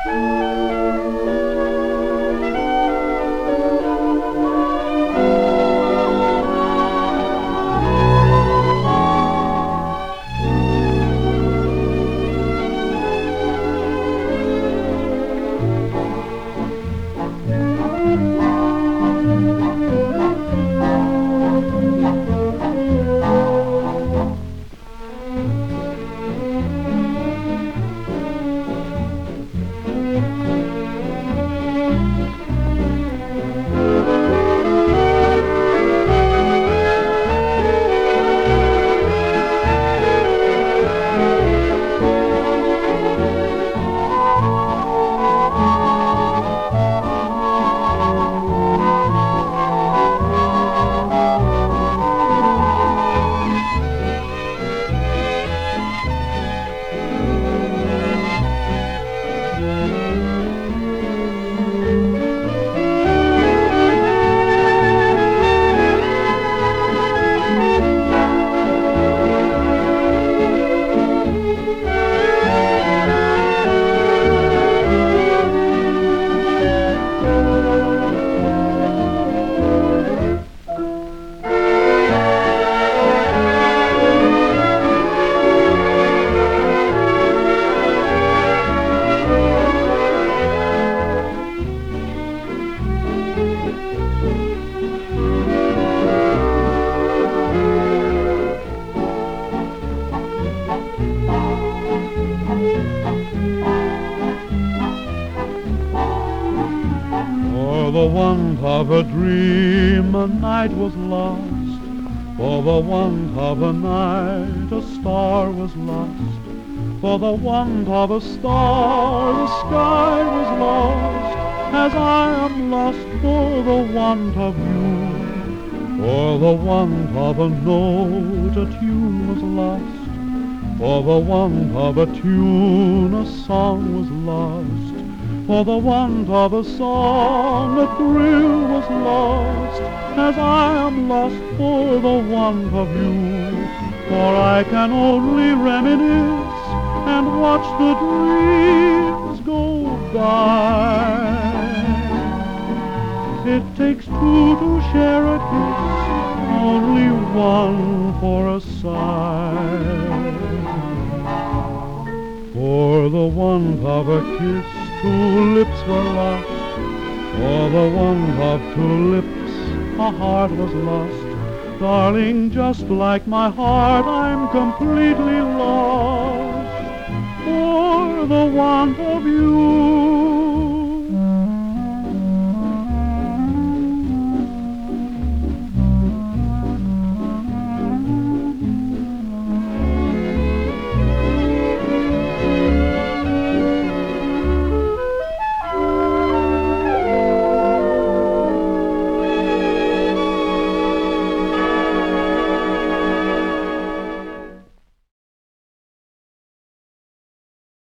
For the want of a dream a night was lost, for the want of a night a star was lost, for the want of a star the sky was lost, as I am lost for the want of you. For the want of a note a tune was lost, for the want of a tune a song was lost, for the want of a song a thrill was lost, as I am lost for the want of you. For I can only reminisce and watch the dreams go by. It takes two to share a kiss, only one for a sigh. For the want of a kiss, two lips were lost, for the want of two lips a heart was lost. Darling, just like my heart, I'm completely lost for the want of you.